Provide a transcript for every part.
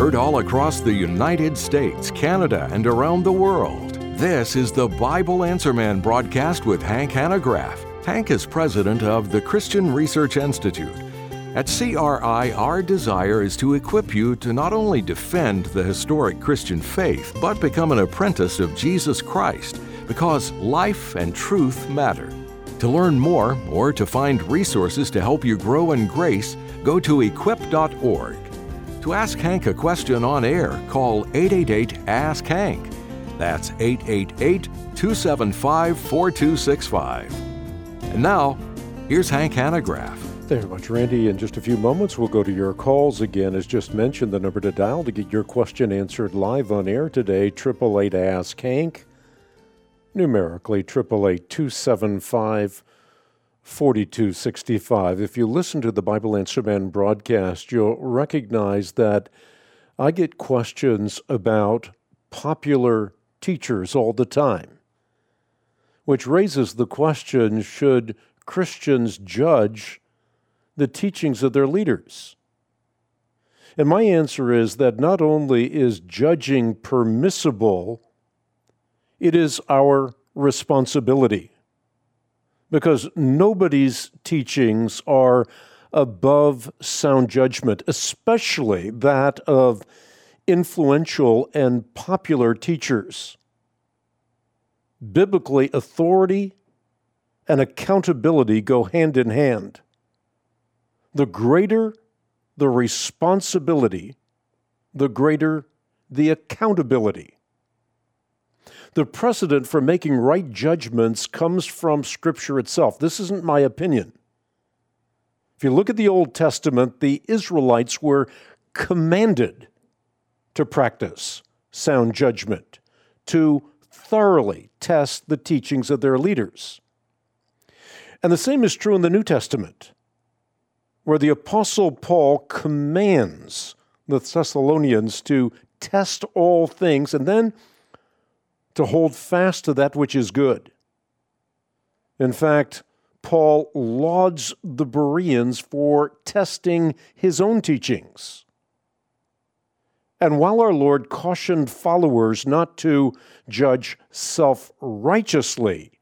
Heard all across the United States, Canada, and around the world. This is the Bible Answer Man broadcast with Hank Hanegraaff. Hank is president of the Christian Research Institute. At CRI, our desire is to equip you to not only defend the historic Christian faith, but become an apprentice of Jesus Christ, because life and truth matter. To learn more or to find resources to help you grow in grace, go to equip.org. To ask Hank a question on air, call 888-ASK-HANK. That's 888-275-4265. And now, here's Hank Hanegraaff. Thank you very much, Randy. In just a few moments, we'll go to your calls again. As just mentioned, the number to dial to get your question answered live on air today, 888-ASK-HANK. Numerically, 888-275-4265. If you listen to the Bible Answer Man broadcast, you'll recognize that I get questions about popular teachers all the time, which raises the question, should Christians judge the teachings of their leaders? And my answer is that not only is judging permissible, it is our responsibility, because nobody's teachings are above sound judgment, especially that of influential and popular teachers. Biblically, authority and accountability go hand in hand. The greater the responsibility, the greater the accountability. The precedent for making right judgments comes from Scripture itself. This isn't my opinion. If you look at the Old Testament, the Israelites were commanded to practice sound judgment, to thoroughly test the teachings of their leaders. And the same is true in the New Testament, where the Apostle Paul commands the Thessalonians to test all things and then to hold fast to that which is good. In fact, Paul lauds the Bereans for testing his own teachings. And while our Lord cautioned followers not to judge self-righteously,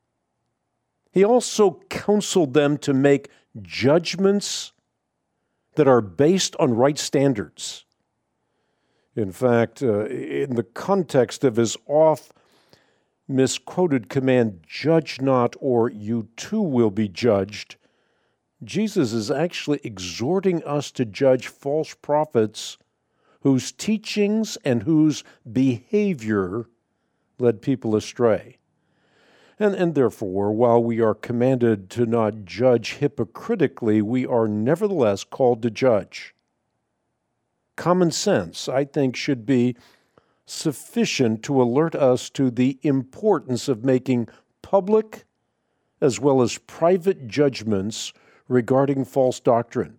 he also counseled them to make judgments that are based on right standards. In fact, in the context of his oft-misquoted command, "Judge not, or you too will be judged," Jesus is actually exhorting us to judge false prophets whose teachings and whose behavior led people astray. And therefore, while we are commanded to not judge hypocritically, we are nevertheless called to judge. Common sense, I think, should be sufficient to alert us to the importance of making public as well as private judgments regarding false doctrine.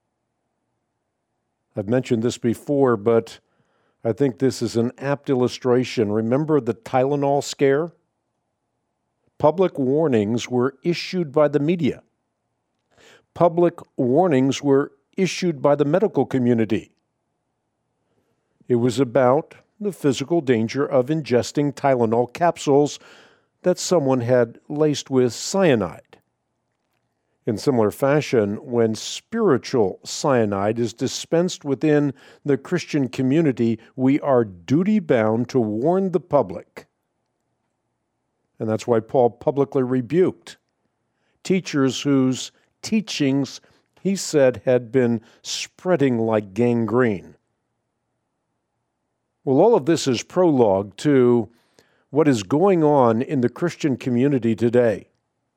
I've mentioned this before, but I think this is an apt illustration. Remember the Tylenol scare? Public warnings were issued by the media. Public warnings were issued by the medical community. It was about the physical danger of ingesting Tylenol capsules that someone had laced with cyanide. In similar fashion, when spiritual cyanide is dispensed within the Christian community, we are duty-bound to warn the public. And that's why Paul publicly rebuked teachers whose teachings, he said, had been spreading like gangrene. Well, all of this is prologue to what is going on in the Christian community today.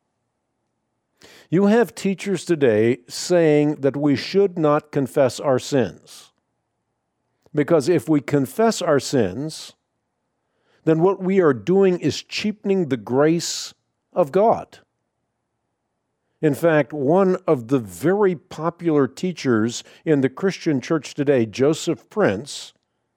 You have teachers today saying that we should not confess our sins, because if we confess our sins, then what we are doing is cheapening the grace of God. In fact, one of the very popular teachers in the Christian church today, Joseph Prince,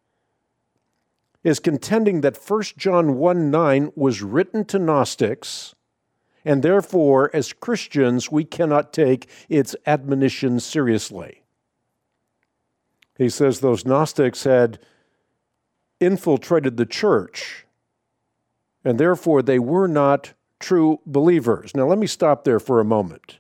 is contending that 1 John 1:9 was written to Gnostics, and therefore, as Christians, we cannot take its admonition seriously. He says those Gnostics had infiltrated the church, and therefore they were not true believers. Now, let me stop there for a moment.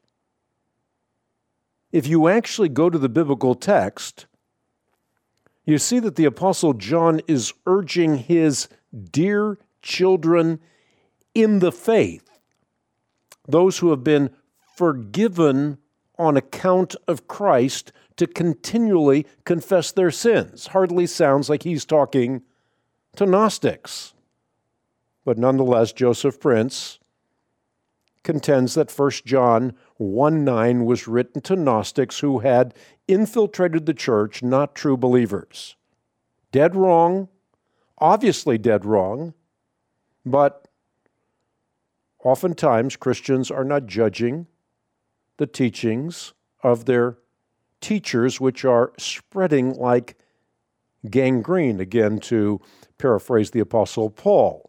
If you actually go to the biblical text, you see that the Apostle John is urging his dear children in the faith, those who have been forgiven on account of Christ, to continually confess their sins. Hardly sounds like he's talking to Gnostics. But nonetheless, Joseph Prince contends that 1 John 1:9 was written to Gnostics who had infiltrated the church, not true believers. Dead wrong, obviously dead wrong, but oftentimes Christians are not judging the teachings of their teachers, which are spreading like gangrene, again to paraphrase the Apostle Paul.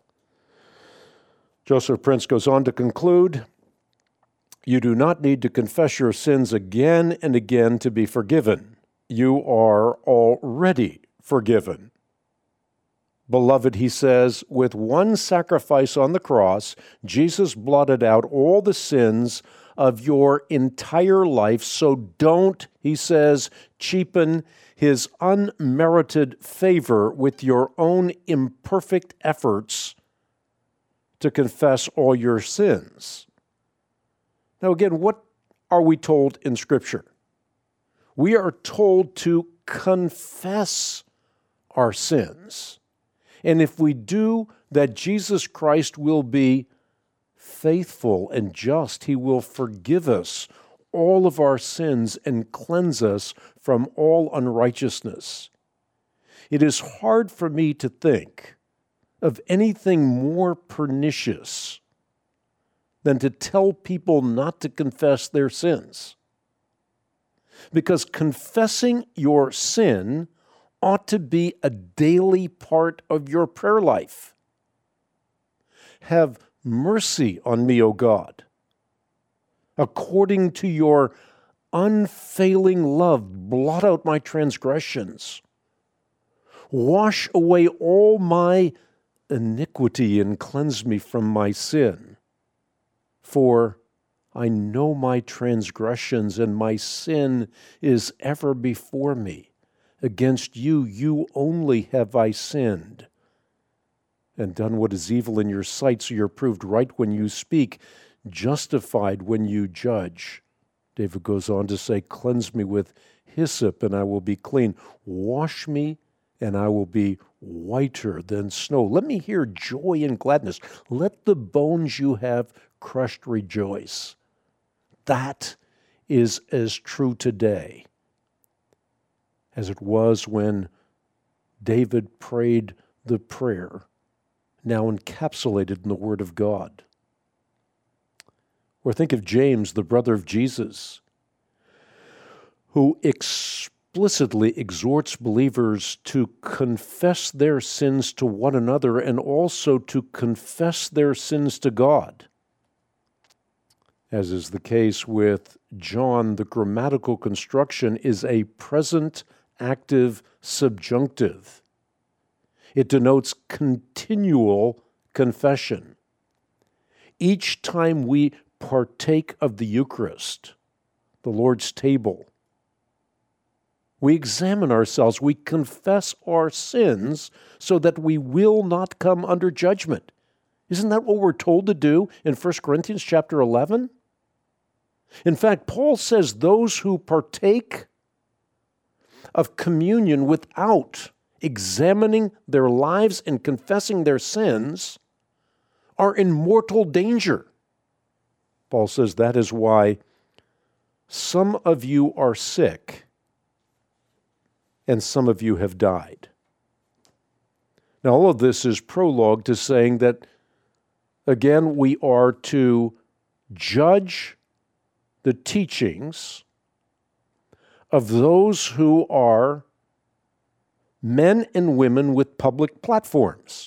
Joseph Prince goes on to conclude, "You do not need to confess your sins again and again to be forgiven. You are already forgiven. Beloved," he says, "with one sacrifice on the cross, Jesus blotted out all the sins of your entire life. So don't," he says, "cheapen his unmerited favor with your own imperfect efforts to confess all your sins." Now again, what are we told in Scripture? We are told to confess our sins. And if we do, that Jesus Christ will be faithful and just. He will forgive us all of our sins and cleanse us from all unrighteousness. It is hard for me to think of anything more pernicious than to tell people not to confess their sins. Because confessing your sin ought to be a daily part of your prayer life. Have mercy on me, O God, according to your unfailing love, blot out my transgressions. Wash away all my iniquity and cleanse me from my sin. For I know my transgressions, and my sin is ever before me. Against you, you only have I sinned, and done what is evil in your sight, so you're proved right when you speak, justified when you judge. David goes on to say, "Cleanse me with hyssop, and I will be clean. Wash me, and I will be whiter than snow." Let me hear joy and gladness. Let the bones you have crushed rejoice. That is as true today as it was when David prayed the prayer, now encapsulated in the Word of God. Or think of James, the brother of Jesus, who explicitly exhorts believers to confess their sins to one another and also to confess their sins to God. As is the case with John, the grammatical construction is a present active subjunctive. It denotes continual confession. Each time we partake of the Eucharist, the Lord's table, we examine ourselves, we confess our sins so that we will not come under judgment. Isn't that what we're told to do in 1 Corinthians chapter 11? In fact, Paul says those who partake of communion without examining their lives and confessing their sins are in mortal danger. Paul says that is why some of you are sick and some of you have died. Now, all of this is prologue to saying that, again, we are to judge the teachings of those who are men and women with public platforms,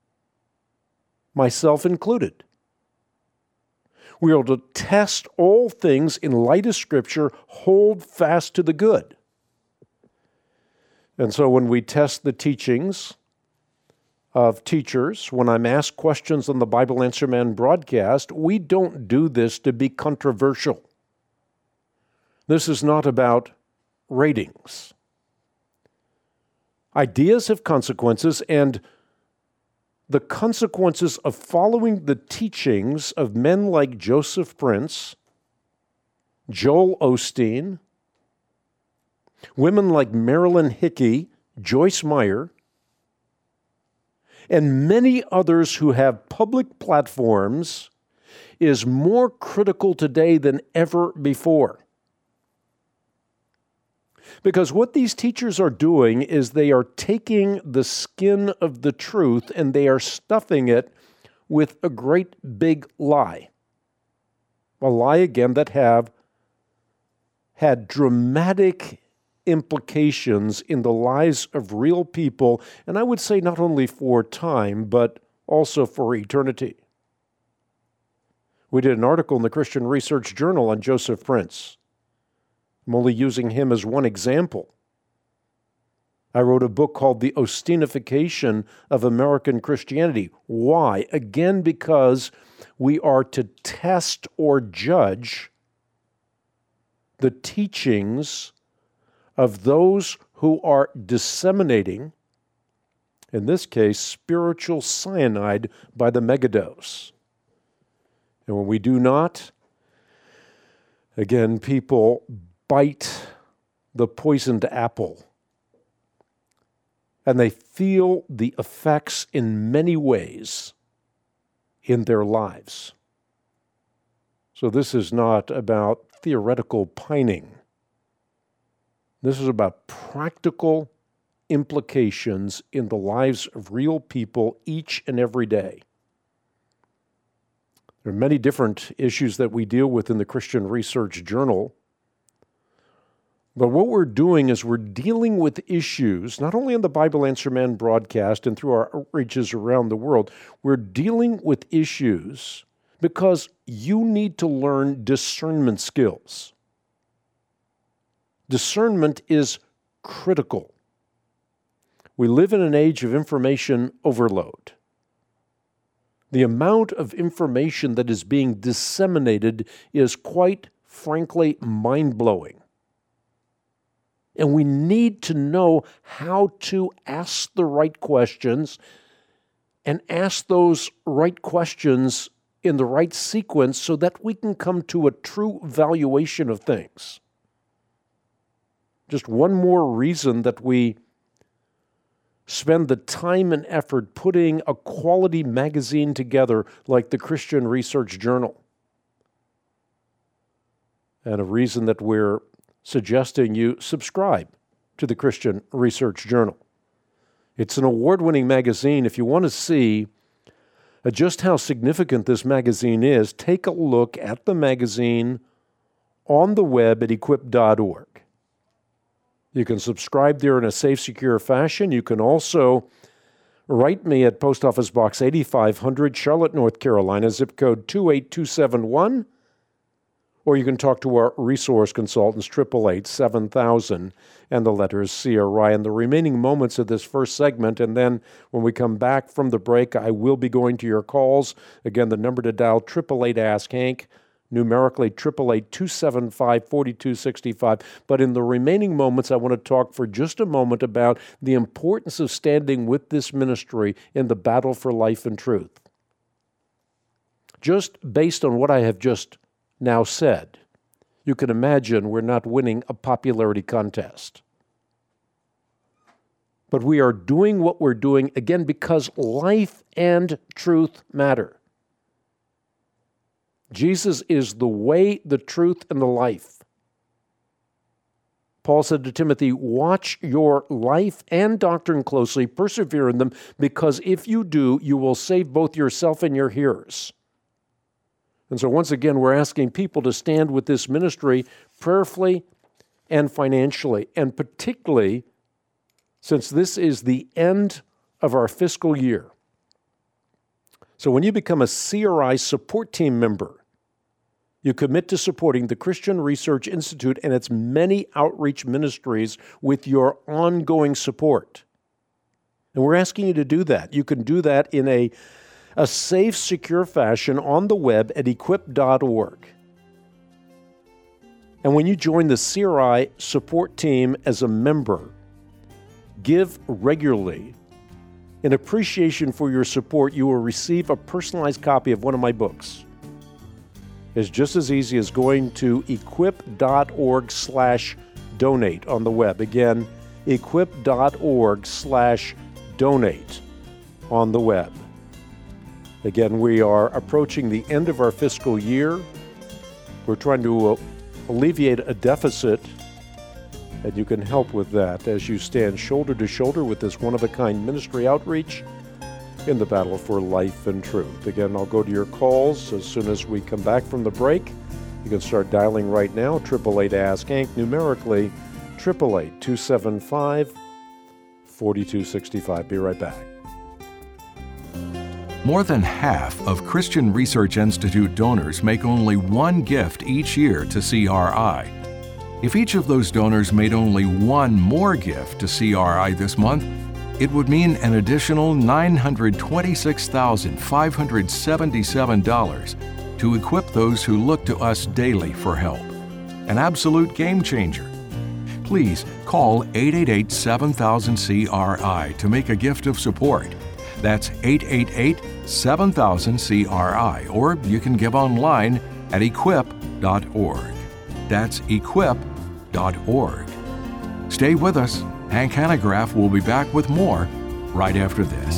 myself included. We are to test all things in light of Scripture, hold fast to the good. And so when we test the teachings of teachers, when I'm asked questions on the Bible Answer Man broadcast, we don't do this to be controversial. This is not about ratings. Ideas have consequences, and the consequences of following the teachings of men like Joseph Prince, Joel Osteen, women like Marilyn Hickey, Joyce Meyer, and many others who have public platforms is more critical today than ever before. Because what these teachers are doing is they are taking the skin of the truth and they are stuffing it with a great big lie. A lie, again, that have had dramatic implications in the lives of real people, and I would say not only for time, but also for eternity. We did an article in the Christian Research Journal on Joseph Prince. I'm only using him as one example. I wrote a book called The Osteenification of American Christianity. Why? Again, because we are to test or judge the teachings of those who are disseminating, in this case, spiritual cyanide by the megadose. And when we do not, again, people bite the poisoned apple, and they feel the effects in many ways in their lives. So this is not about theoretical pining. This is about practical implications in the lives of real people each and every day. There are many different issues that we deal with in the Christian Research Journal. But what we're doing is we're dealing with issues, not only on the Bible Answer Man broadcast and through our outreaches around the world, we're dealing with issues because you need to learn discernment skills. Discernment is critical. We live in an age of information overload. The amount of information that is being disseminated is quite frankly mind-blowing. And we need to know how to ask the right questions and ask those right questions in the right sequence so that we can come to a true valuation of things. Just one more reason that we spend the time and effort putting a quality magazine together like the Christian Research Journal. And a reason that we're suggesting you subscribe to the Christian Research Journal. It's an award-winning magazine. If you want to see just how significant this magazine is, take a look at the magazine on the web at equip.org. You can subscribe there in a safe, secure fashion. You can also write me at Post Office Box 8500, Charlotte, North Carolina, zip code 28271. Or you can talk to our resource consultants, 888-7000, and the letters CRI. In the remaining moments of this first segment, and then when we come back from the break, I will be going to your calls. Again, the number to dial, 888-ASK-HANK, numerically 888-275-4265. But in the remaining moments, I want to talk for just a moment about the importance of standing with this ministry in the battle for life and truth. Just based on what I have just now said, you can imagine we're not winning a popularity contest. But we are doing what we're doing, again, because life and truth matter. Jesus is the way, the truth, and the life. Paul said to Timothy, watch your life and doctrine closely, persevere in them, because if you do, you will save both yourself and your hearers. And so once again, we're asking people to stand with this ministry prayerfully and financially, and particularly since this is the end of our fiscal year. So when you become a CRI support team member, You commit to supporting the Christian Research Institute and its many outreach ministries with your ongoing support. And we're asking you to do that. You can do that in a safe, secure fashion on the web at equip.org. And when you join the CRI support team as a member, give regularly. In appreciation for your support, you will receive a personalized copy of one of my books. It's just as easy as going to equip.org/donate on the web. Again, equip.org/donate on the web. Again, we are approaching the end of our fiscal year. We're trying to alleviate a deficit, and you can help with that as you stand shoulder to shoulder with this one-of-a-kind ministry outreach in the battle for life and truth. Again, I'll go to your calls as soon as we come back from the break. You can start dialing right now, 888-ASK-HANK, numerically 888-275-4265. Be right back. More than half of Christian Research Institute donors make only one gift each year to CRI. If each of those donors made only one more gift to CRI this month, it would mean an additional $926,577 to equip those who look to us daily for help. An absolute game changer. Please call 888-7000-CRI to make a gift of support. That's 888-7000-CRI, or you can give online at equip.org. That's equip.org. Stay with us. Hank Hanegraaff will be back with more right after this.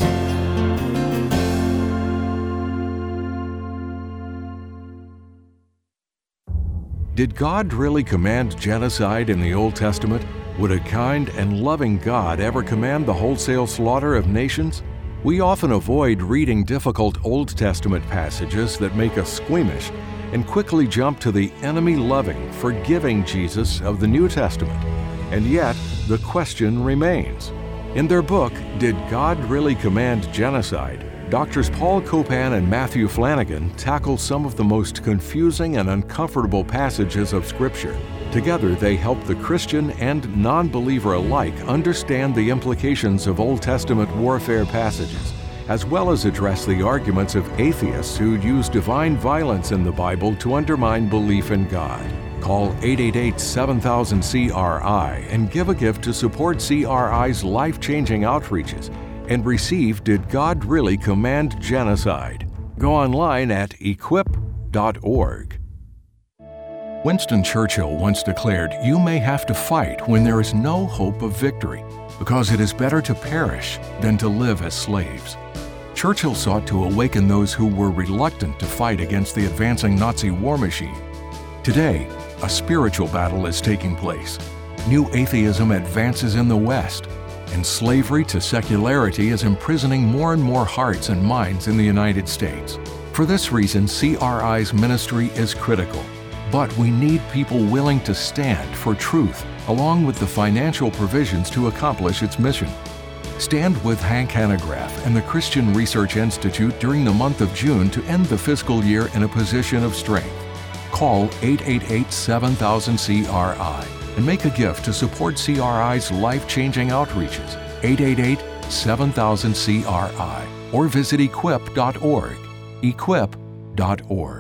Did God really command genocide in the Old Testament? Would a kind and loving God ever command the wholesale slaughter of nations? We often avoid reading difficult Old Testament passages that make us squeamish and quickly jump to the enemy-loving, forgiving Jesus of the New Testament. And yet, the question remains. In their book, Did God Really Command Genocide?, Drs. Paul Copan and Matthew Flanagan tackle some of the most confusing and uncomfortable passages of Scripture. Together, they help the Christian and non-believer alike understand the implications of Old Testament warfare passages, as well as address the arguments of atheists who use divine violence in the Bible to undermine belief in God. Call 888-7000-CRI and give a gift to support CRI's life-changing outreaches and receive Did God Really Command Genocide? Go online at equip.org. Winston Churchill once declared, "You may have to fight when there is no hope of victory, because it is better to perish than to live as slaves." Churchill sought to awaken those who were reluctant to fight against the advancing Nazi war machine. Today, a spiritual battle is taking place. New atheism advances in the West, and slavery to secularity is imprisoning more and more hearts and minds in the United States. For this reason, CRI's ministry is critical. But we need people willing to stand for truth, along with the financial provisions to accomplish its mission. Stand with Hank Hanegraaff and the Christian Research Institute during the month of June to end the fiscal year in a position of strength. Call 888-7000-CRI and make a gift to support CRI's life-changing outreaches, 888-7000-CRI, or visit equip.org, equip.org.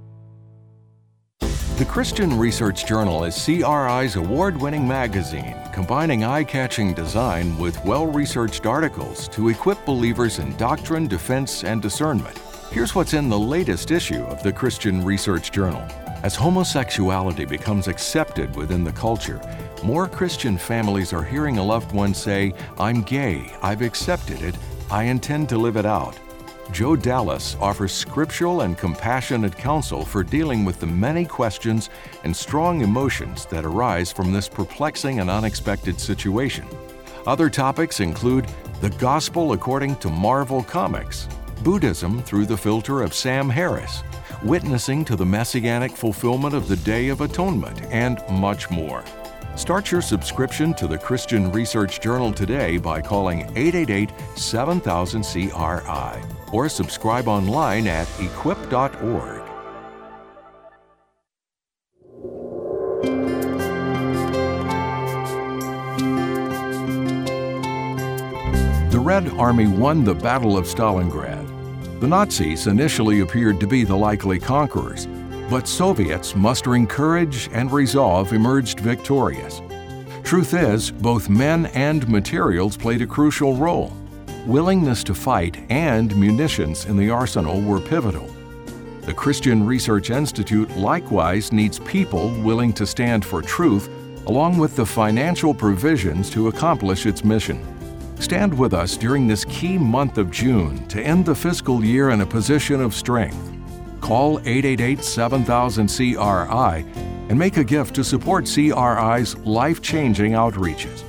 The Christian Research Journal is CRI's award-winning magazine, combining eye-catching design with well-researched articles to equip believers in doctrine, defense, and discernment. Here's what's in the latest issue of the Christian Research Journal. As homosexuality becomes accepted within the culture, more Christian families are hearing a loved one say, "I'm gay, I've accepted it, I intend to live it out." Joe Dallas offers scriptural and compassionate counsel for dealing with the many questions and strong emotions that arise from this perplexing and unexpected situation. Other topics include the gospel according to Marvel Comics, Buddhism through the filter of Sam Harris, witnessing to the messianic fulfillment of the Day of Atonement, and much more. Start your subscription to the Christian Research Journal today by calling 888-7000-CRI or subscribe online at equip.org. The Red Army won the Battle of Stalingrad. The Nazis initially appeared to be the likely conquerors, but Soviets mustering courage and resolve emerged victorious. Truth is, both men and materials played a crucial role. Willingness to fight and munitions in the arsenal were pivotal. The Christian Research Institute likewise needs people willing to stand for truth, along with the financial provisions to accomplish its mission. Stand with us during this key month of June to end the fiscal year in a position of strength. Call 888-7000-CRI and make a gift to support CRI's life-changing outreaches.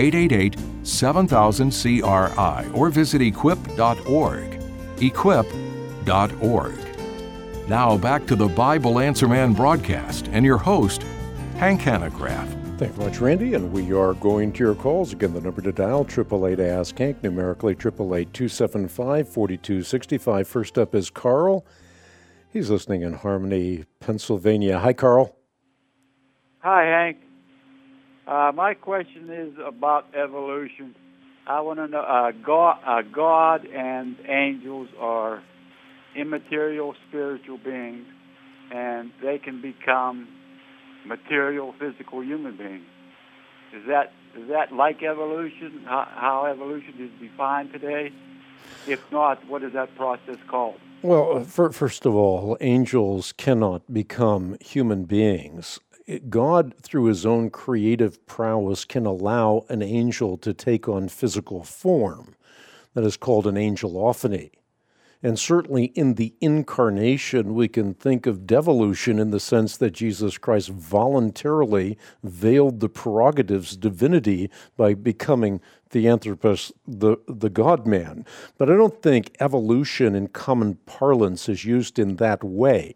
888-7000-CRI or visit equip.org. Equip.org. Now back to the Bible Answer Man broadcast and your host, Hank Hanegraaff. Thank you much, Randy, and we are going to your calls. Again, the number to dial, 888-ASK-HANK, numerically 888-275-4265. First up is Carl. He's listening in Harmony, Pennsylvania. Hi, Carl. Hi, Hank. My question is about evolution. I want to know, God and angels are immaterial spiritual beings, and they can become material, physical human beings. Is that like evolution? How evolution is defined today? If not, what is that process called? Well, first of all, angels cannot become human beings. God, through his own creative prowess, can allow an angel to take on physical form. That is called an angelophany. And certainly in the incarnation, we can think of devolution in the sense that Jesus Christ voluntarily veiled the prerogatives of divinity by becoming the Anthropos, the God-man. But I don't think evolution in common parlance is used in that way.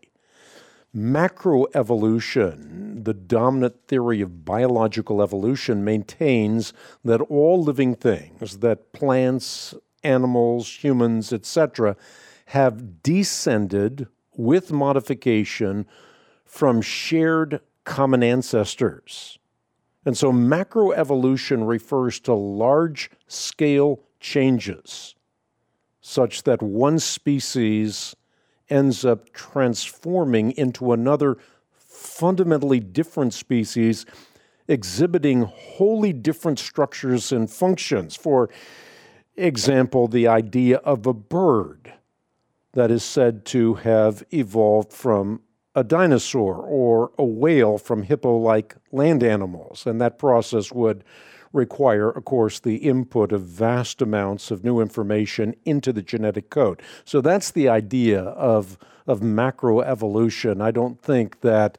Macroevolution, the dominant theory of biological evolution, maintains that all living things, that plants, animals, humans, etc., have descended with modification from shared common ancestors. And so macroevolution refers to large-scale changes, such that one species ends up transforming into another fundamentally different species, exhibiting wholly different structures and functions. For example, the idea of a bird that is said to have evolved from a dinosaur or a whale from hippo-like land animals. And that process would require, of course, the input of vast amounts of new information into the genetic code. So that's the idea of macroevolution. I don't think that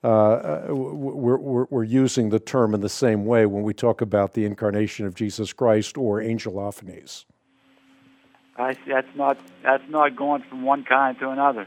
we're using the term in the same way when we talk about the incarnation of Jesus Christ or angelophanies. I see. That's not going from one kind to another.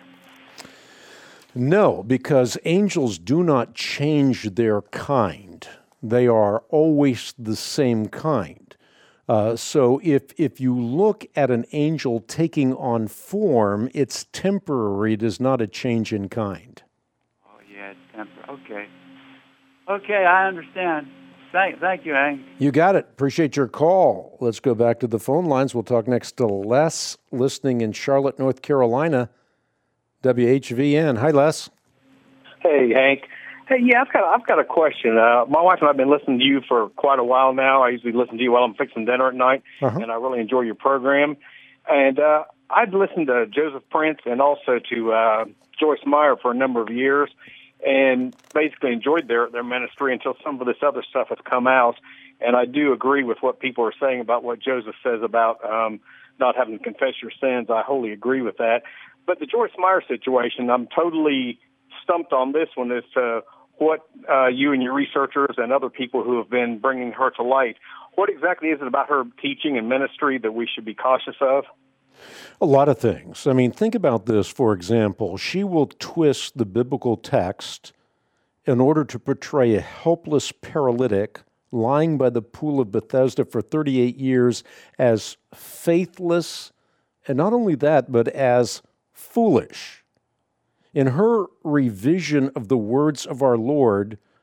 No, because angels do not change their kind. They are always the same kind. So if you look at an angel taking on form, it's temporary. It is not a change in kind. Oh, yeah, it's temporary. Okay, I understand. Thank you, Hank. You got it. Appreciate your call. Let's go back to the phone lines. We'll talk next to Les, listening in Charlotte, North Carolina, WHVN. Hi, Les. Hey, Hank. Hey, yeah, I've got a question. My wife and I have been listening to you for quite a while now. I usually listen to you while I'm fixing dinner at night, and I really enjoy your program. And I've listened to Joseph Prince and also to Joyce Meyer for a number of years, and basically enjoyed their ministry until some of this other stuff has come out. And I do agree with what people are saying about what Joseph says about not having to confess your sins. I wholly agree with that. But the Joyce Meyer situation, I'm totally stumped on this one as to what you and your researchers and other people who have been bringing her to light, what exactly is it about her teaching and ministry that we should be cautious of? A lot of things. I mean, think about this, for example. She will twist the biblical text in order to portray a helpless paralytic lying by the pool of Bethesda for 38 years as faithless, and not only that, but as foolish. In her revision of the words of our Lord,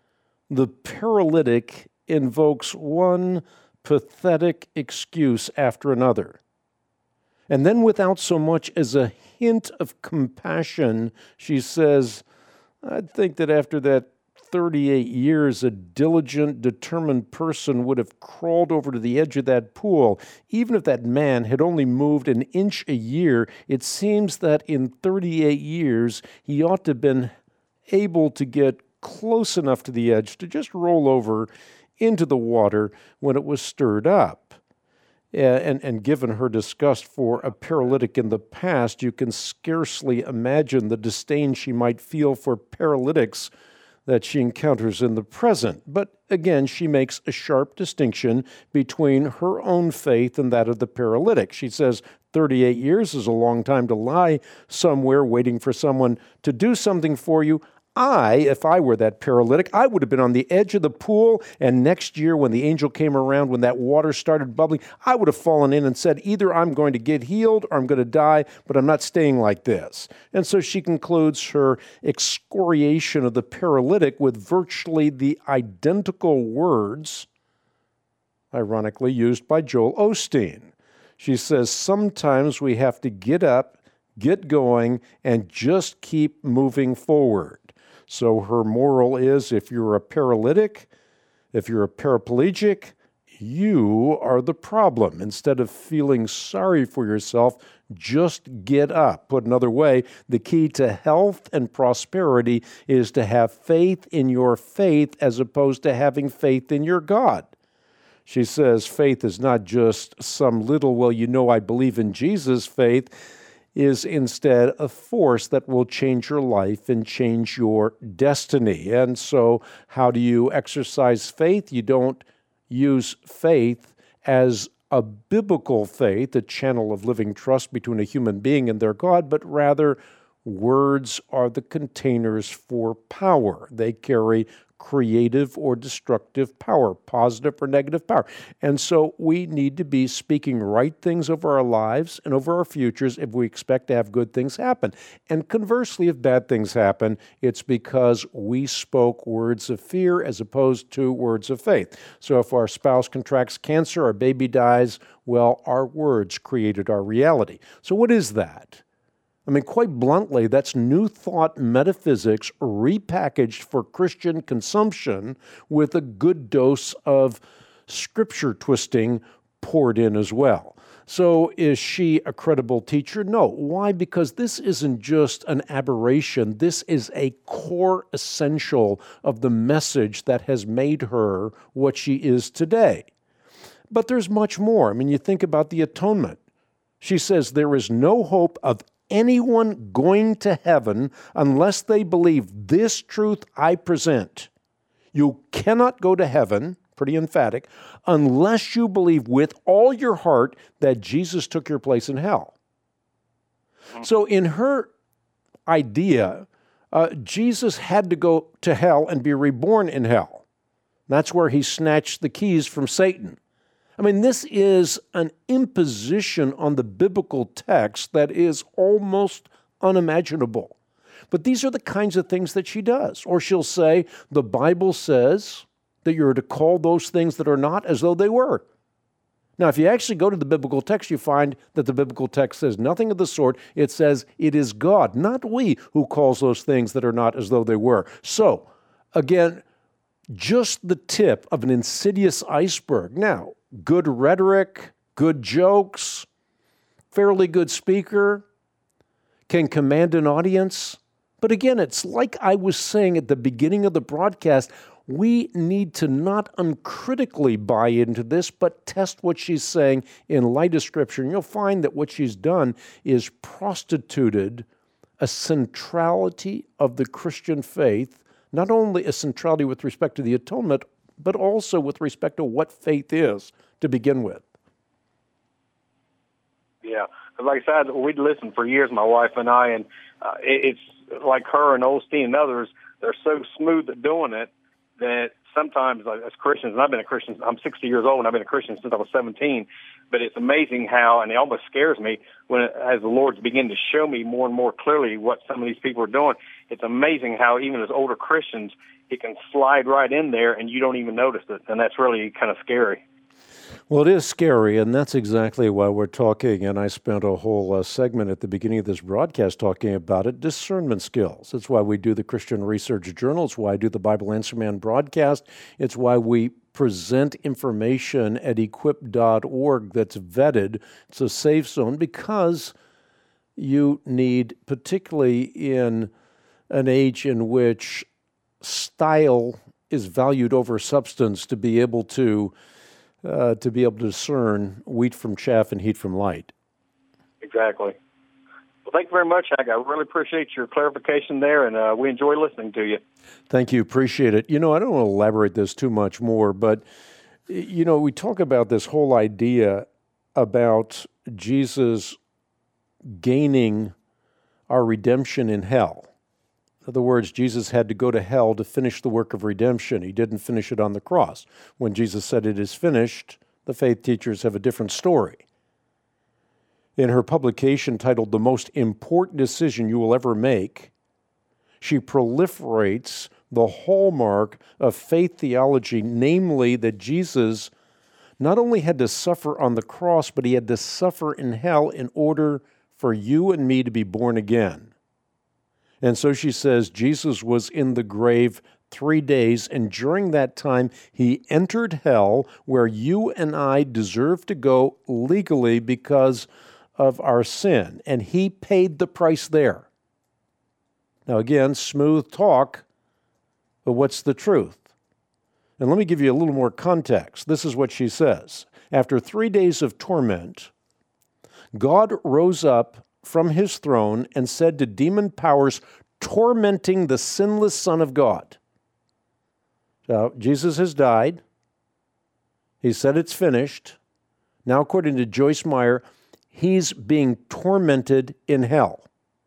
the paralytic invokes one pathetic excuse after another. And then without so much as a hint of compassion, she says, "I'd think that after that 38 years, a diligent, determined person would have crawled over to the edge of that pool. Even if that man had only moved an inch a year, it seems that in 38 years, he ought to have been able to get close enough to the edge to just roll over into the water when it was stirred up." And given her disgust for a paralytic in the past, you can scarcely imagine the disdain she might feel for paralytics that she encounters in the present. But again, she makes a sharp distinction between her own faith and that of the paralytic. She says 38 years is a long time to lie somewhere waiting for someone to do something for you. If I were that paralytic, I would have been on the edge of the pool, and next year when the angel came around, when that water started bubbling, I would have fallen in and said, either I'm going to get healed or I'm going to die, but I'm not staying like this. And so she concludes her excoriation of the paralytic with virtually the identical words, ironically, used by Joel Osteen. She says, sometimes we have to get up, get going, and just keep moving forward. So her moral is, if you're a paralytic, if you're a paraplegic, you are the problem. Instead of feeling sorry for yourself, just get up. Put another way, the key to health and prosperity is to have faith in your faith as opposed to having faith in your God. She says faith is not just some little, well, I believe in Jesus faith, is instead a force that will change your life and change your destiny. And so how do you exercise faith? You don't use faith as a biblical faith, a channel of living trust between a human being and their God, but rather words are the containers for power. They carry creative or destructive power, positive or negative power. And so we need to be speaking right things over our lives and over our futures if we expect to have good things happen. And conversely, if bad things happen, it's because we spoke words of fear as opposed to words of faith. So if our spouse contracts cancer, our baby dies, well, our words created our reality. So what is that? Quite bluntly, that's New Thought metaphysics repackaged for Christian consumption with a good dose of scripture twisting poured in as well. So is she a credible teacher? No. Why? Because this isn't just an aberration. This is a core essential of the message that has made her what she is today. But there's much more. You think about the atonement. She says there is no hope of anyone going to heaven unless they believe this truth I present. You cannot go to heaven, pretty emphatic, unless you believe with all your heart that Jesus took your place in hell. So in her idea, Jesus had to go to hell and be reborn in hell. That's where he snatched the keys from Satan. This is an imposition on the biblical text that is almost unimaginable. But these are the kinds of things that she does. Or she'll say, the Bible says that you're to call those things that are not as though they were. Now, if you actually go to the biblical text, you find that the biblical text says nothing of the sort. It says it is God, not we, who calls those things that are not as though they were. So, again, just the tip of an insidious iceberg. Now, good rhetoric, good jokes, fairly good speaker, can command an audience. But again, it's like I was saying at the beginning of the broadcast, we need to not uncritically buy into this, but test what she's saying in light of Scripture. And you'll find that what she's done is prostituted a centrality of the Christian faith, not only a centrality with respect to the atonement, but also with respect to what faith is to begin with. Yeah, because like I said, we'd listened for years, my wife and I, and it's like her and Osteen and others, they're so smooth at doing it that sometimes as Christians, and I've been a Christian, I'm 60 years old, and I've been a Christian since I was 17, but it's amazing how, and it almost scares me, as the Lord's begin to show me more and more clearly what some of these people are doing, it's amazing how even as older Christians, it can slide right in there and you don't even notice it. And that's really kind of scary. Well, it is scary, and that's exactly why we're talking, and I spent a whole segment at the beginning of this broadcast talking about it, discernment skills. It's why we do the Christian Research Journal. It's why I do the Bible Answer Man broadcast. It's why we present information at equip.org that's vetted. It's a safe zone because you need, particularly in an age in which style is valued over substance, to be able to discern wheat from chaff and heat from light. Exactly. Well, thank you very much, Hank. I really appreciate your clarification there, and we enjoy listening to you. Thank you. Appreciate it. I don't want to elaborate this too much more, but, we talk about this whole idea about Jesus gaining our redemption in hell. In other words, Jesus had to go to hell to finish the work of redemption. He didn't finish it on the cross. When Jesus said it is finished, the faith teachers have a different story. In her publication titled The Most Important Decision You Will Ever Make, she proliferates the hallmark of faith theology, namely that Jesus not only had to suffer on the cross, but he had to suffer in hell in order for you and me to be born again. And so she says Jesus was in the grave 3 days, and during that time he entered hell where you and I deserve to go legally because of our sin, and he paid the price there. Now again, smooth talk, but what's the truth? And let me give you a little more context. This is what she says. After 3 days of torment, God rose up from his throne and said to demon powers tormenting the sinless Son of God. So Jesus has died. He said it's finished. Now, according to Joyce Meyer, he's being tormented in hell.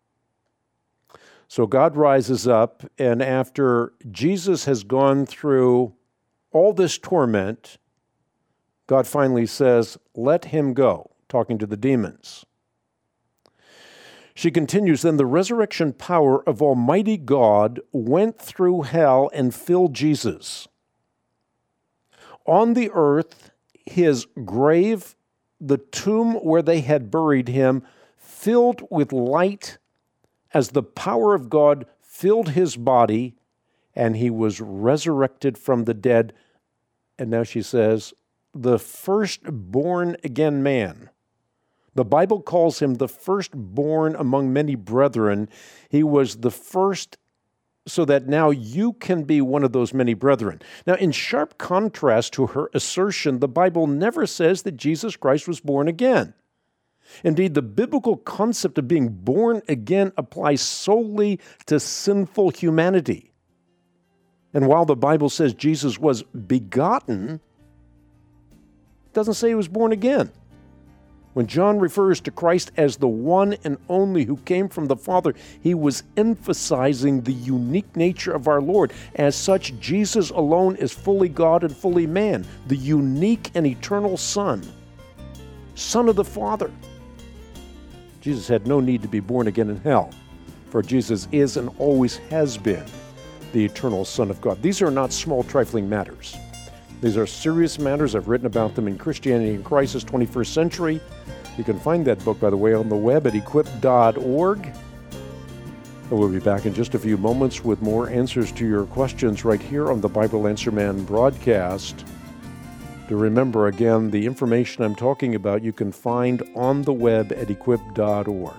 So God rises up, and after Jesus has gone through all this torment, God finally says, "Let him go," talking to the demons. She continues, then the resurrection power of Almighty God went through hell and filled Jesus. On the earth, his grave, the tomb where they had buried him, filled with light as the power of God filled his body, and he was resurrected from the dead. And now she says, the firstborn again man. The Bible calls him the firstborn among many brethren. He was the first so that now you can be one of those many brethren. Now, in sharp contrast to her assertion, the Bible never says that Jesus Christ was born again. Indeed, the biblical concept of being born again applies solely to sinful humanity. And while the Bible says Jesus was begotten, it doesn't say he was born again. When John refers to Christ as the one and only who came from the Father, he was emphasizing the unique nature of our Lord. As such, Jesus alone is fully God and fully man, the unique and eternal Son, Son of the Father. Jesus had no need to be born again in hell, for Jesus is and always has been the eternal Son of God. These are not small, trifling matters. These are serious matters. I've written about them in Christianity in Crisis, 21st Century. You can find that book, by the way, on the web at equip.org. And we'll be back in just a few moments with more answers to your questions right here on the Bible Answer Man broadcast. To remember, again, the information I'm talking about you can find on the web at equip.org.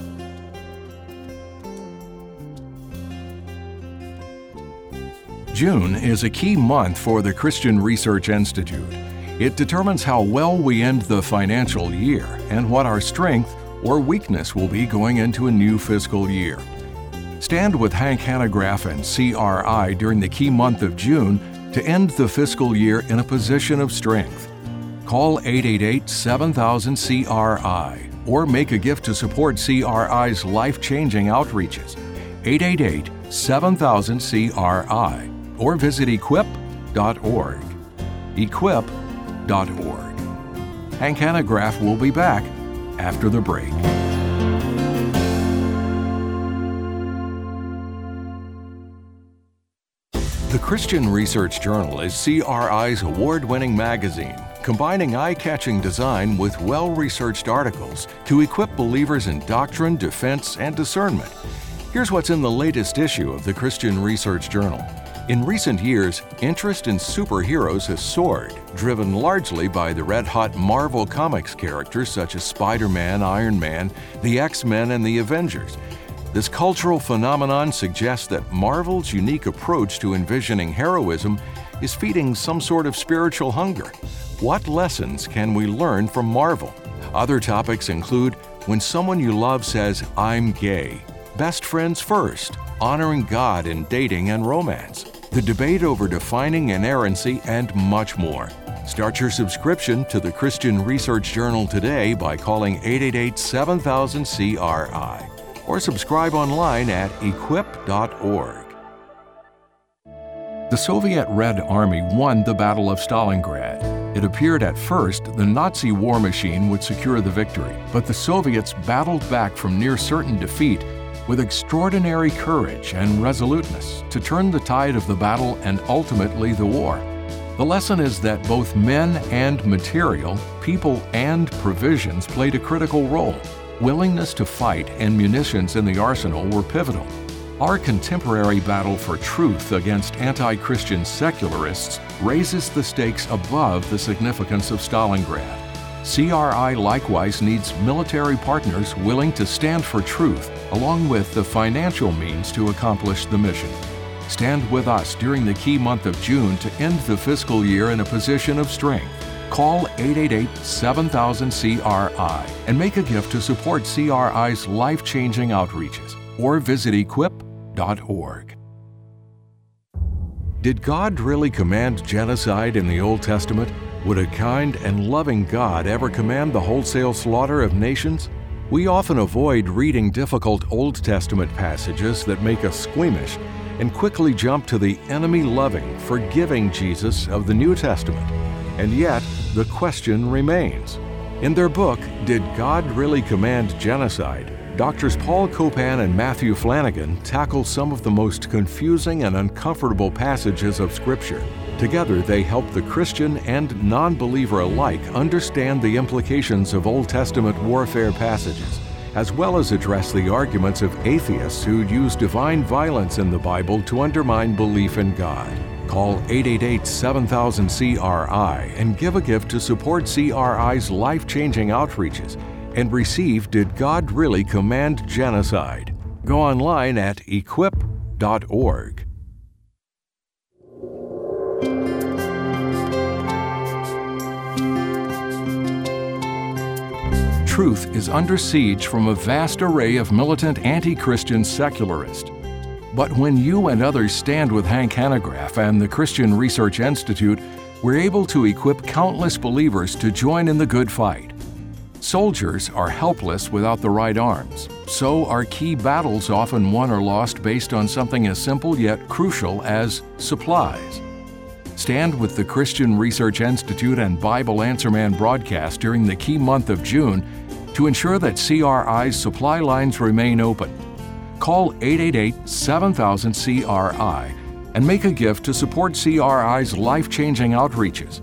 June is a key month for the Christian Research Institute. It determines how well we end the financial year and what our strength or weakness will be going into a new fiscal year. Stand with Hank Hanegraaff and CRI during the key month of June to end the fiscal year in a position of strength. Call 888-7000-CRI or make a gift to support CRI's life-changing outreaches. 888-7000-CRI. Or visit equip.org. Equip.org. Hank Hanegraaff will be back after the break. The Christian Research Journal is CRI's award-winning magazine, combining eye-catching design with well-researched articles to equip believers in doctrine, defense, and discernment. Here's what's in the latest issue of the Christian Research Journal. In recent years, interest in superheroes has soared, driven largely by the red-hot Marvel Comics characters such as Spider-Man, Iron Man, the X-Men, and the Avengers. This cultural phenomenon suggests that Marvel's unique approach to envisioning heroism is feeding some sort of spiritual hunger. What lessons can we learn from Marvel? Other topics include when someone you love says, "I'm gay," best friends first, honoring God in dating and romance, the debate over defining inerrancy, and much more. Start your subscription to the Christian Research Journal today by calling 888-7000-CRI. Or subscribe online at equip.org. The Soviet Red Army won the Battle of Stalingrad. It appeared at first the Nazi war machine would secure the victory, but the Soviets battled back from near certain defeat with extraordinary courage and resoluteness to turn the tide of the battle and ultimately the war. The lesson is that both men and material, people and provisions played a critical role. Willingness to fight and munitions in the arsenal were pivotal. Our contemporary battle for truth against anti-Christian secularists raises the stakes above the significance of Stalingrad. CRI likewise needs military partners willing to stand for truth, along with the financial means to accomplish the mission. Stand with us during the key month of June to end the fiscal year in a position of strength. Call 888-7000-CRI and make a gift to support CRI's life-changing outreaches, or visit equip.org. Did God really command genocide in the Old Testament? Would a kind and loving God ever command the wholesale slaughter of nations? We often avoid reading difficult Old Testament passages that make us squeamish and quickly jump to the enemy-loving, forgiving Jesus of the New Testament. And yet, the question remains. In their book, Did God Really Command Genocide?, Drs. Paul Copan and Matthew Flanagan tackle some of the most confusing and uncomfortable passages of Scripture. Together, they help the Christian and non-believer alike understand the implications of Old Testament warfare passages, as well as address the arguments of atheists who use divine violence in the Bible to undermine belief in God. Call 888-7000-CRI and give a gift to support CRI's life-changing outreaches and receive Did God Really Command Genocide? Go online at equip.org. Truth is under siege from a vast array of militant anti-Christian secularists. But when you and others stand with Hank Hanegraaff and the Christian Research Institute, we're able to equip countless believers to join in the good fight. Soldiers are helpless without the right arms, so are key battles often won or lost based on something as simple yet crucial as supplies. Stand with the Christian Research Institute and Bible Answer Man broadcast during the key month of June to ensure that CRI's supply lines remain open. Call 888-7000-CRI and make a gift to support CRI's life-changing outreaches.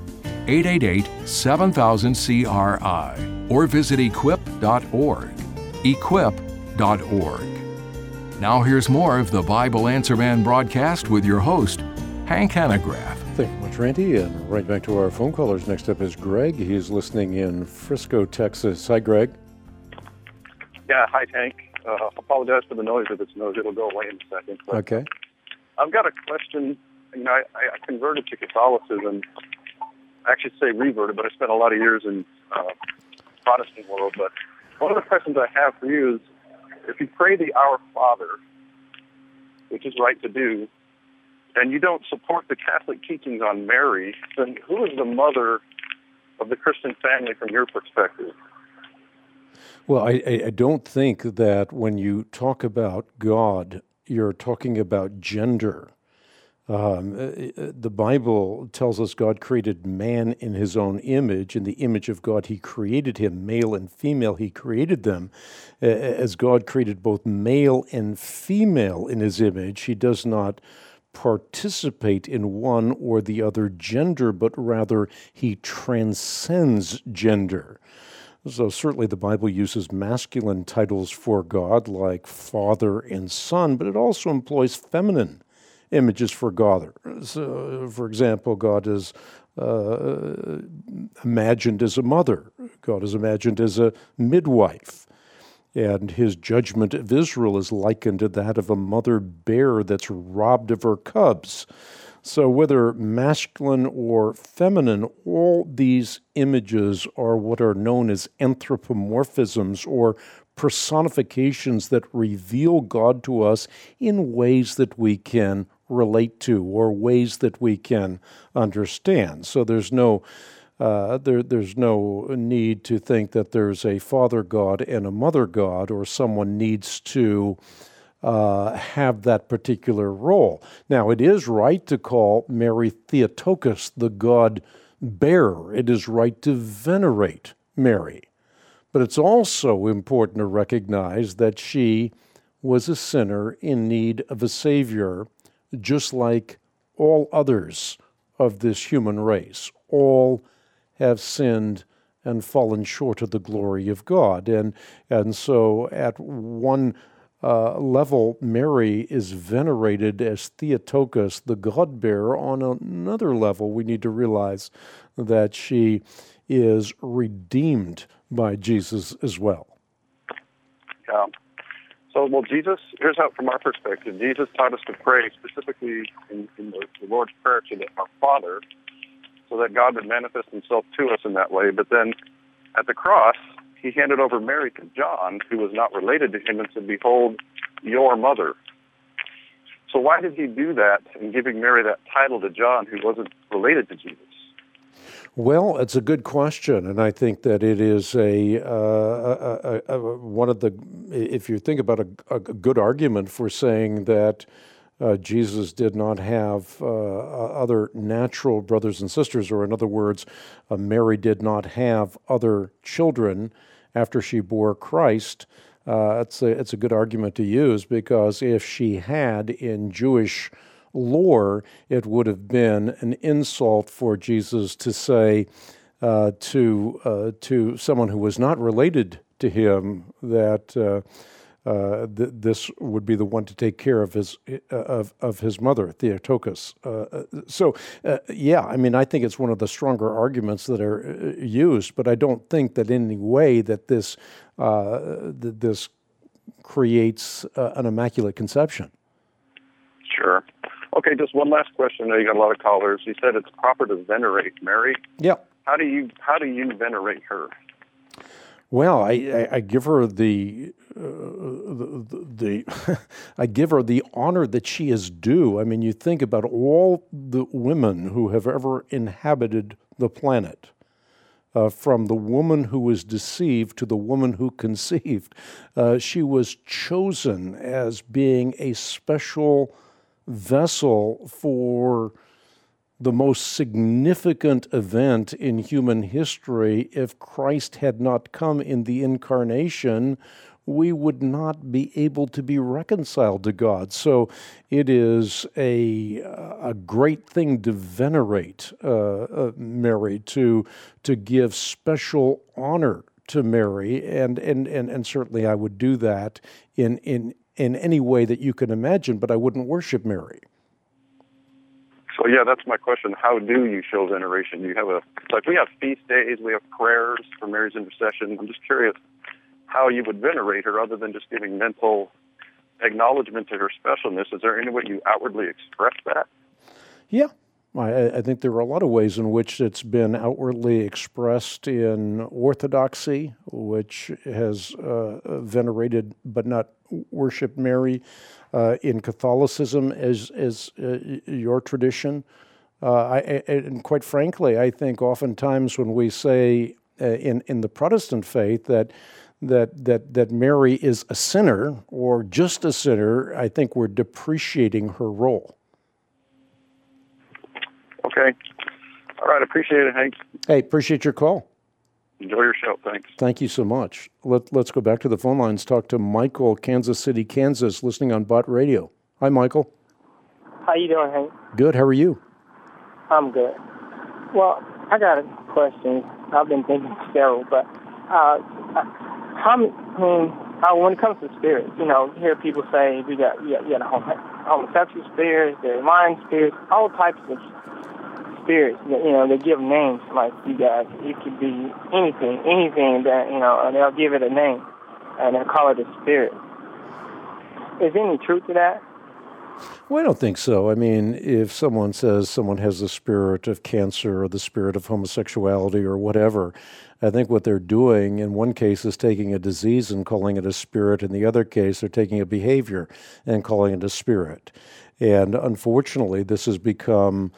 888-7000-CRI or visit equip.org. Equip.org. Now here's more of the Bible Answer Man broadcast with your host, Hank Hanegraaff. Thank you much, Randy. And right back to our phone callers. Next up is Greg. He's listening in Frisco, Texas. Hi, Greg. Yeah, hi, Hank. Apologize for the noise. If it's noise, it'll go away in a second. But okay. I've got a question. You know, I converted to Catholicism. I should say reverted, but I spent a lot of years in Protestant world. But one of the questions I have for you is, if you pray the Our Father, which is right to do, and you don't support the Catholic teachings on Mary, then who is the mother of the Christian family from your perspective? Well, I don't think that when you talk about God, you're talking about gender. The Bible tells us God created man in his own image. In the image of God, he created him. Male and female, he created them. As God created both male and female in his image, he does not participate in one or the other gender, but rather he transcends gender. So certainly the Bible uses masculine titles for God, like Father and Son, but it also employs feminine images for God. So, for example, God is imagined as a mother. God is imagined as a midwife. And his judgment of Israel is likened to that of a mother bear that's robbed of her cubs. So whether masculine or feminine, all these images are what are known as anthropomorphisms, or personifications that reveal God to us in ways that we can relate to or ways that we can understand. So there's no need to think that there's a father God and a mother God, or someone needs to have that particular role. Now, it is right to call Mary Theotokos, the God bearer. It is right to venerate Mary. But it's also important to recognize that she was a sinner in need of a Savior, just like all others of this human race. All have sinned and fallen short of the glory of God. And so at one level, Mary is venerated as Theotokos, the God-bearer. On another level, we need to realize that she is redeemed by Jesus as well. Yeah. So, well, Jesus, here's how, from our perspective, Jesus taught us to pray specifically in the Lord's Prayer to our Father, so that God would manifest himself to us in that way. But then at the cross, he handed over Mary to John, who was not related to him, and said, "Behold, your mother." So why did he do that in giving Mary that title to John, who wasn't related to Jesus? Well, it's a good question, and I think that it is one of the, if you think about a good argument for saying that Jesus did not have other natural brothers and sisters, or in other words, Mary did not have other children after she bore Christ. It's a good argument to use, because if she had, in Jewish lore, it would have been an insult for Jesus to say to someone who was not related to him that this would be the one to take care of his mother, Theotokos. I think it's one of the stronger arguments that are used, but I don't think that in any way that this creates an immaculate conception. Sure. Okay, just one last question. I know you got a lot of callers. You said it's proper to venerate Mary. Yeah. How do you venerate her? Well, I give her the I give her the honor that she is due. I mean, you think about all the women who have ever inhabited the planet, from the woman who was deceived to the woman who conceived. She was chosen as being a special vessel for the most significant event in human history. If Christ had not come in the incarnation, we would not be able to be reconciled to God. So it is a great thing to venerate Mary, to give special honor to Mary, and certainly I would do that in any way that you can imagine, but I wouldn't worship Mary. So, yeah, that's my question. How do you show veneration? You have we have feast days, we have prayers for Mary's intercession. I'm just curious how you would venerate her other than just giving mental acknowledgement to her specialness. Is there any way you outwardly express that? Yeah. I think there are a lot of ways in which it's been outwardly expressed in Orthodoxy, which has venerated but not worshipped Mary, in Catholicism as your tradition. And quite frankly, I think oftentimes when we say in the Protestant faith that Mary is a sinner or just a sinner, I think we're depreciating her role. Okay. All right. Appreciate it, Hank. Hey, appreciate your call. Enjoy your show. Thanks. Thank you so much. Let's go back to the phone lines. Talk to Michael, Kansas City, Kansas, listening on Bott Radio. Hi, Michael. How you doing, Hank? Good. How are you? I'm good. Well, I got a question. I've been thinking several, but when it comes to spirits, you hear people say you got homosexual spirits, the lying spirits, all types of spirits. They give names like you guys. It could be anything that and they'll give it a name and they'll call it a spirit. Is there any truth to that? Well, I don't think so. I mean, if someone says someone has the spirit of cancer or the spirit of homosexuality or whatever, I think what they're doing in one case is taking a disease and calling it a spirit. In the other case, they're taking a behavior and calling it a spirit. And unfortunately, this has become,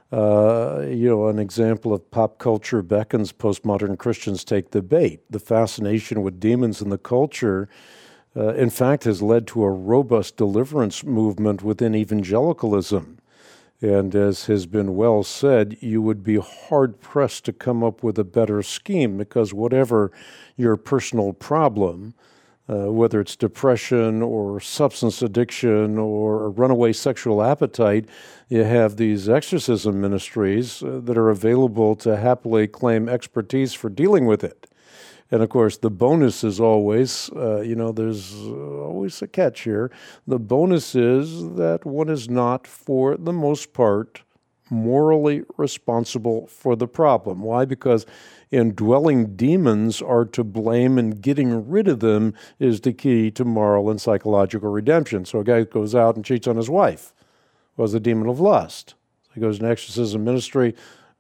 an example of pop culture beckons postmodern Christians take the bait. The fascination with demons in the culture in fact, has led to a robust deliverance movement within evangelicalism. And as has been well said, you would be hard-pressed to come up with a better scheme because whatever your personal problem, whether it's depression or substance addiction or a runaway sexual appetite, you have these exorcism ministries that are available to happily claim expertise for dealing with it. And, of course, the bonus is always, there's always a catch here. The bonus is that one is not, for the most part, morally responsible for the problem. Why? Because indwelling demons are to blame, and getting rid of them is the key to moral and psychological redemption. So a guy goes out and cheats on his wife was the demon of lust. He goes to an exorcism ministry.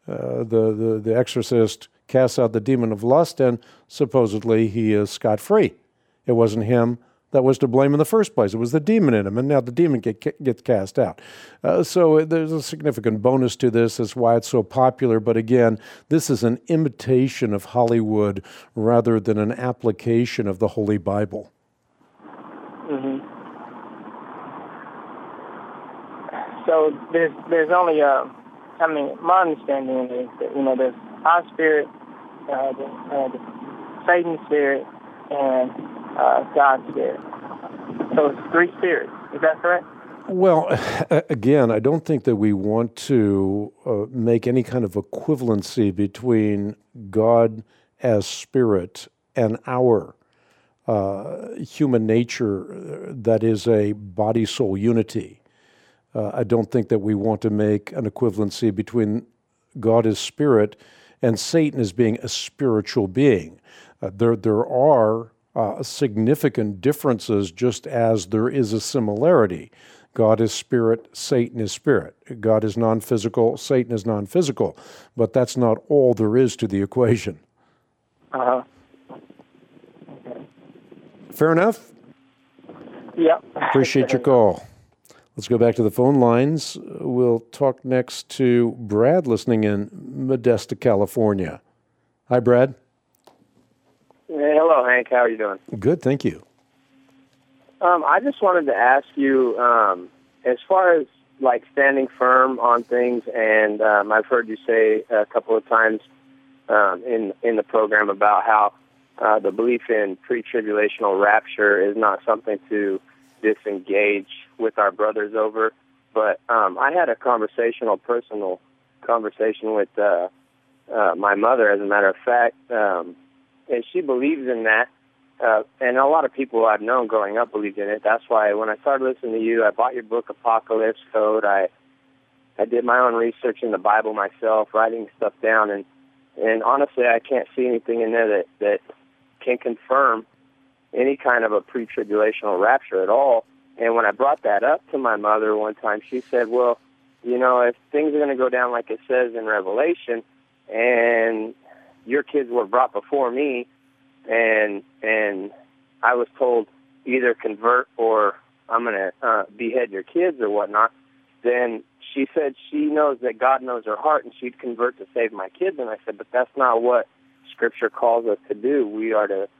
The exorcist casts out the demon of lust, and supposedly he is scot-free. It wasn't him that was to blame in the first place. It was the demon in him, and now the demon gets cast out. So there's a significant bonus to this. That's why it's so popular. But again, this is an imitation of Hollywood rather than an application of the Holy Bible. Mm-hmm. So there's only my understanding is that there's our spirit, the Satan's spirit, and God's spirit. So it's three spirits. Is that correct? Well, again, I don't think that we want to make any kind of equivalency between God as spirit and our human nature that is a body-soul unity. I don't think that we want to make an equivalency between God as spirit and Satan as being a spiritual being. There are significant differences, just as there is a similarity. God is spirit, Satan is spirit. God is non-physical, Satan is non-physical. But that's not all there is to the equation. Okay. Fair enough? Yep. Appreciate your call. Let's go back to the phone lines. We'll talk next to Brad, listening in Modesto, California. Hi, Brad. Hey, hello, Hank. How are you doing? Good, thank you. I just wanted to ask you, as far as like standing firm on things, and I've heard you say a couple of times in the program about how the belief in pre-tribulational rapture is not something to disengage with our brothers over. But I had a personal conversation with my mother, as a matter of fact, and she believes in that. And a lot of people I've known growing up believed in it. That's why when I started listening to you, I bought your book, Apocalypse Code. I did my own research in the Bible myself, writing stuff down. And honestly, I can't see anything in there that can confirm any kind of a pre-tribulational rapture at all. And when I brought that up to my mother one time, she said, well, if things are going to go down like it says in Revelation, and your kids were brought before me, and I was told either convert or I'm going to behead your kids or whatnot, then she said she knows that God knows her heart and she'd convert to save my kids. And I said, but that's not what Scripture calls us to do. We are to,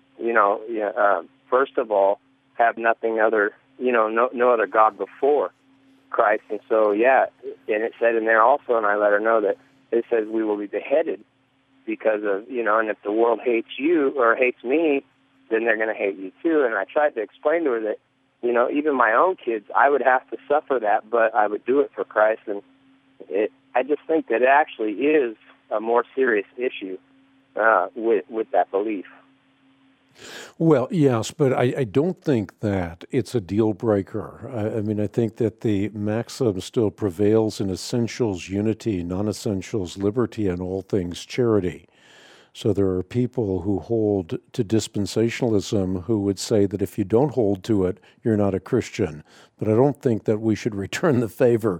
first of all, have nothing other, no other God before Christ. And so, and it said in there also, and I let her know that it says we will be beheaded because of, and if the world hates you or hates me, then they're going to hate you too. And I tried to explain to her that even my own kids, I would have to suffer that, but I would do it for Christ. And I just think that it actually is a more serious issue with that belief. Well, yes, but I don't think that it's a deal breaker. I think that the maxim still prevails in essentials unity, non-essentials liberty, and all things charity. So there are people who hold to dispensationalism who would say that if you don't hold to it, you're not a Christian. But I don't think that we should return the favor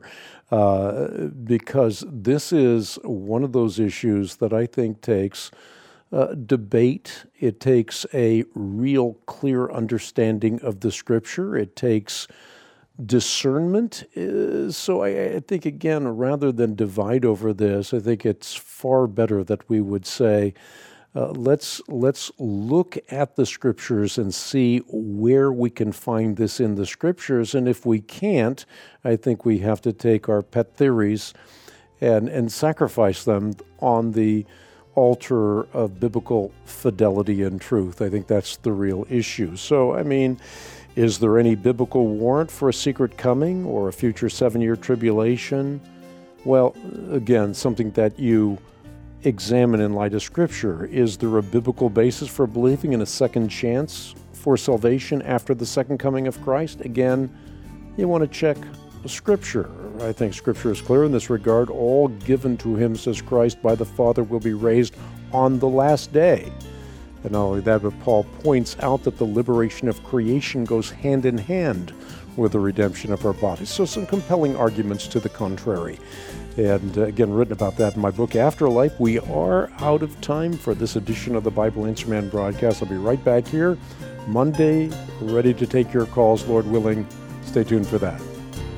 because this is one of those issues that I think takes debate. It takes a real clear understanding of the Scripture. It takes discernment. So I think, again, rather than divide over this, I think it's far better that we would say, let's look at the Scriptures and see where we can find this in the Scriptures. And if we can't, I think we have to take our pet theories and sacrifice them on the altar of biblical fidelity and truth. I think that's the real issue. So, is there any biblical warrant for a secret coming or a future 7-year tribulation? Well, again, something that you examine in light of Scripture. Is there a biblical basis for believing in a second chance for salvation after the second coming of Christ? Again, you want to check Scripture. I think Scripture is clear in this regard. All given to him, says Christ, by the Father will be raised on the last day. And not only that, but Paul points out that the liberation of creation goes hand in hand with the redemption of our bodies. So some compelling arguments to the contrary. And again, written about that in my book, Afterlife. We are out of time for this edition of the Bible Answer Man broadcast. I'll be right back here Monday, ready to take your calls, Lord willing. Stay tuned for that.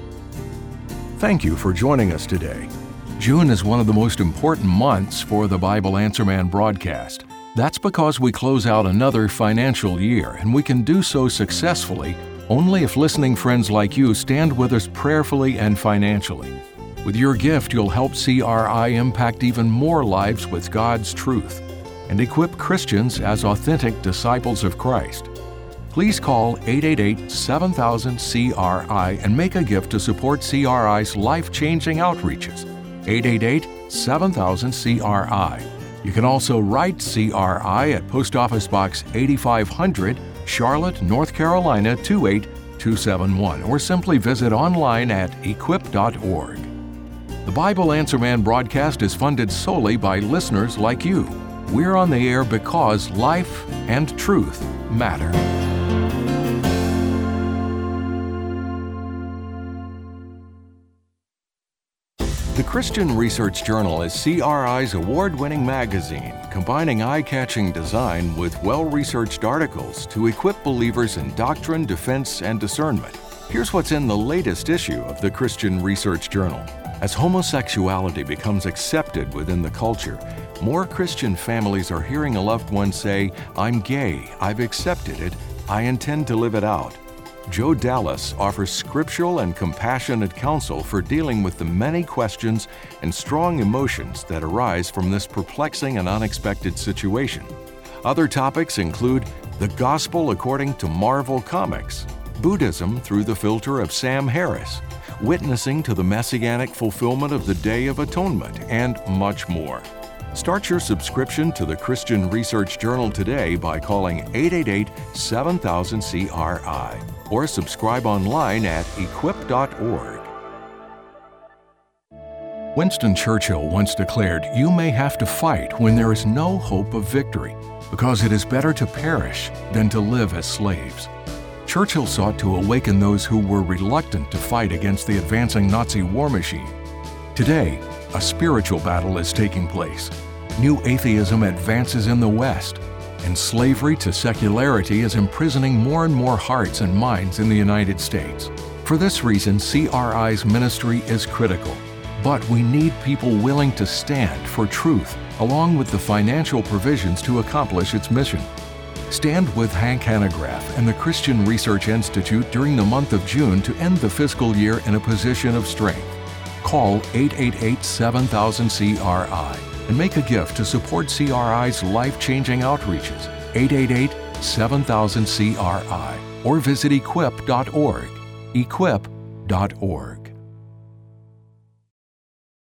Thank you for joining us today. June is one of the most important months for the Bible Answer Man broadcast. That's because we close out another financial year, and we can do so successfully only if listening friends like you stand with us prayerfully and financially. With your gift, you'll help CRI impact even more lives with God's truth and equip Christians as authentic disciples of Christ. Please call 888-7000-CRI and make a gift to support CRI's life-changing outreaches. 888-7000-CRI. You can also write CRI at Post Office Box 8500, Charlotte, North Carolina 28271, or simply visit online at equip.org. The Bible Answer Man broadcast is funded solely by listeners like you. We're on the air because life and truth matter. The Christian Research Journal is CRI's award-winning magazine, combining eye-catching design with well-researched articles to equip believers in doctrine, defense, and discernment. Here's what's in the latest issue of the Christian Research Journal. As homosexuality becomes accepted within the culture, more Christian families are hearing a loved one say, "I'm gay, I've accepted it, I intend to live it out." Joe Dallas offers scriptural and compassionate counsel for dealing with the many questions and strong emotions that arise from this perplexing and unexpected situation. Other topics include the gospel according to Marvel Comics, Buddhism through the filter of Sam Harris, witnessing to the messianic fulfillment of the Day of Atonement, and much more. Start your subscription to the Christian Research Journal today by calling 888-7000-CRI or subscribe online at equip.org. Winston Churchill once declared, "You may have to fight when there is no hope of victory, because it is better to perish than to live as slaves." Churchill sought to awaken those who were reluctant to fight against the advancing Nazi war machine. Today, a spiritual battle is taking place. New atheism advances in the West, and slavery to secularity is imprisoning more and more hearts and minds in the United States. For this reason, CRI's ministry is critical. But we need people willing to stand for truth, along with the financial provisions to accomplish its mission. Stand with Hank Hanegraaff and the Christian Research Institute during the month of June to end the fiscal year in a position of strength. Call 888-7000-CRI and make a gift to support CRI's life-changing outreaches. 888-7000-CRI. or visit equip.org. Equip.org.